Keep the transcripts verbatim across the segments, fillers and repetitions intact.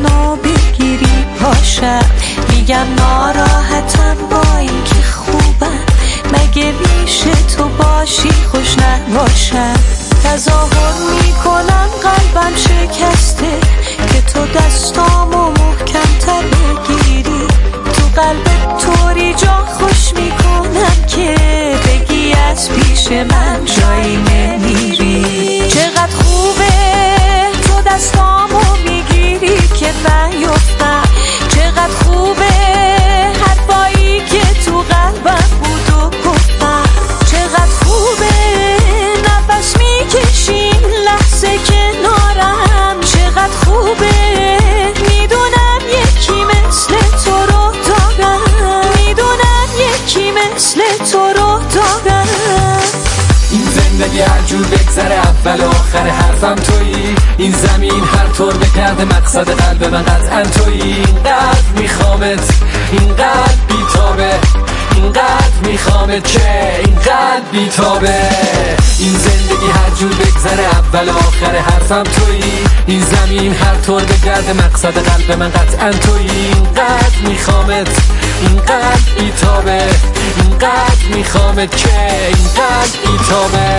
منو بگیری پاشم. میگم ناراحتم با این که خوبم، مگه میشه تو باشی خوش نباشم. تظاهر میکنم قلبم شکسته که تو دستامو محکم تر بگیری. تو قلبت طوری جا خوش میکنم که بگی از پیش من جایی نمیری. چقدر خوبه تو دستامو میگیری که نیفتم. چقدر خوبه حرفایی که تو قلبم بود و گفتم. چقدر خوبه نفس میکشیم لحظه کنارم. چقدر خوبه میدونم یکی مثل تو رو دارم. میدونم یکی مثل تو رو دارم. این زندگی هر جور بگذره اول و آخر حرفم تویی. این زمین هر طور بگرده مقصد قلب من قطعا تویی. اینقدر میخوامت، اینقدر بیتابه، اینقدر میخوامت که اینقدر بیتابه. این زندگی هر جور بگذره اول و آخر حرفم تویی. این زمین هر طور بگرده مقصد قلب من قطعا تویی. اینقدر میخوامت، اینقدر بیتابه، اینقدر میخوامت که اینقدر بیتابه.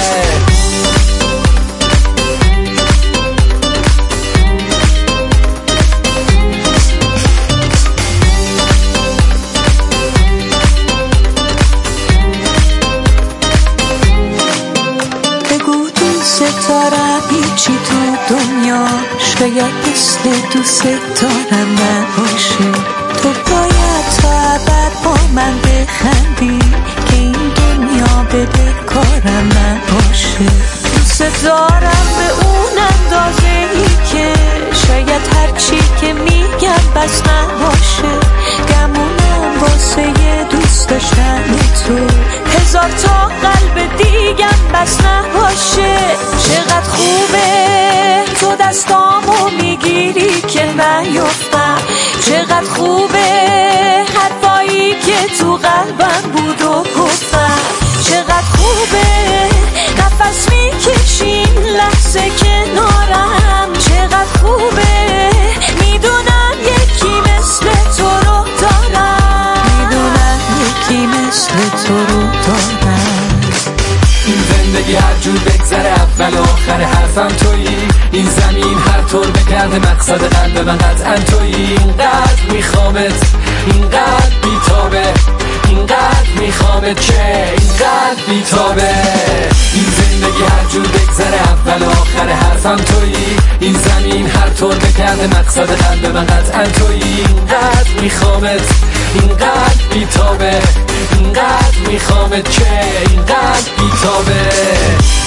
ستارم هیچی تو دنیاش شاید مثل دوست دارم نباشه. تو باید تا ابد با من بخندی که این دنیا بده کارم نباشه. دوست دارم به اون اندازه ای که شاید هرچی که میگم بس نباشه. گمونم واسه یه دوست داشتن تو هزار تا قلب دیگم بس نباشه. چقدر خوبه تو دستامو میگیری که نیفتم. چقدر خوبه حرفایی که تو قلبم بود و گفتم. چقدر خوبه نفس میکشیم لحظه کنارم. چقدر خوبه میدونم یکی مثل تو رو دارم. میدونم یکی مثل تو رو دارم. این زندگی هر جور بگذره اول و آخر حرفم تویی. این زمین هر طور بگرده مقصد قلب من قطعا تویی. اینقدر میخوامت، اینقدر بیتابه، اینقدر میخوامت که اینقدر بیتابه. این زندگی هر جور بگذره اول و آخر حرفم تویی. این زمین هر طور بگرده مقصد قلب من قطعا تویی. اینقدر میخوامت، اینقدر بیتابه، اینقدر میخوامت که اینقدر بیتابه.